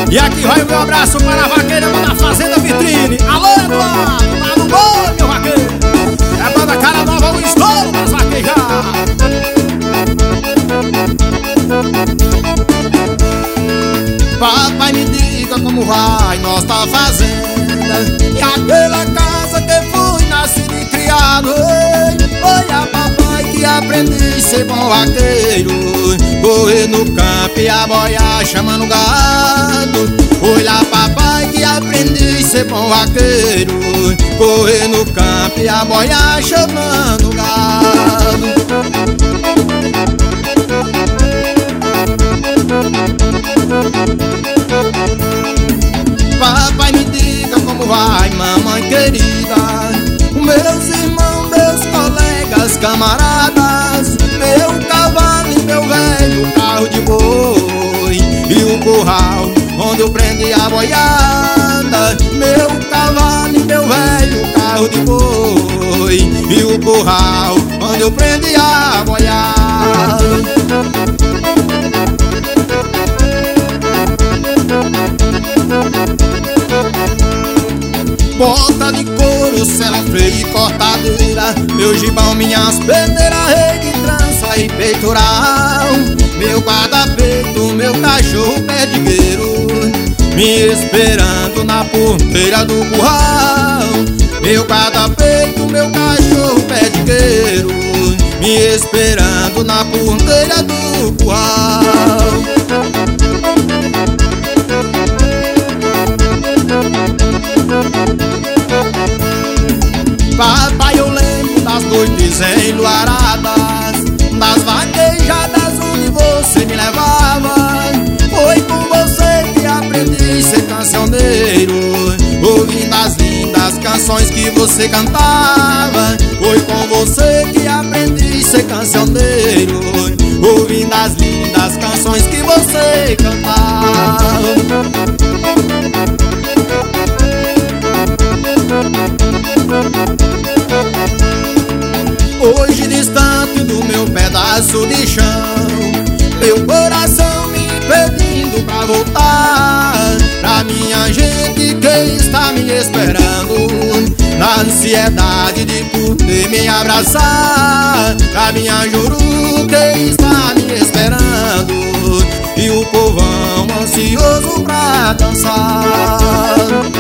E aqui vai o meu abraço para a vaqueira da Fazenda Vitrine. Alô, Eduardo, lá no boi, meu vaqueiro. É a banda Cara Nova, o estouro das vaquejas. Papai, me diga como vai nossa fazenda e aquela casa que fui nascido e criado. Olha, papai, que aprendi a ser bom vaqueiro, correr no campo e aboiar chamando gado. Olha, papai, que aprendi a ser bom vaqueiro, correr no campo e aboiar chamando gado. Papai, me diga como vai, mamãe querida, meus irmãos, meus colegas, camaradas, meu cavalo e meu velho carro de boi, e o curral onde eu prendi a boiada. Meu cavalo e meu velho carro de boi, e o curral onde eu prendi a boiada. Bota de couro, sela, freio e cortadeira, meu gibão, minhas peneiras, rede, trança e peitoral, meu guarda-peito, meu cachorro perdigueiro, me esperando na porteira do curral. Meu guarda-peito, meu cachorro perdigueiro, me esperando na porteira do curral. Papai, eu lembro das noites enluaradas, das vaquejadas onde você me levava. Foi com você que aprendi a ser cancioneiro, ouvindo as lindas canções que você cantava. Foi com você que aprendi a ser cancioneiro, ouvindo as lindas canções que você cantava. Hoje, distante do meu pedaço de chão, meu coração me pedindo pra voltar pra minha gente que está me esperando, na ansiedade de poder me abraçar, pra minha Juru que está me esperando, e o povão ansioso pra dançar.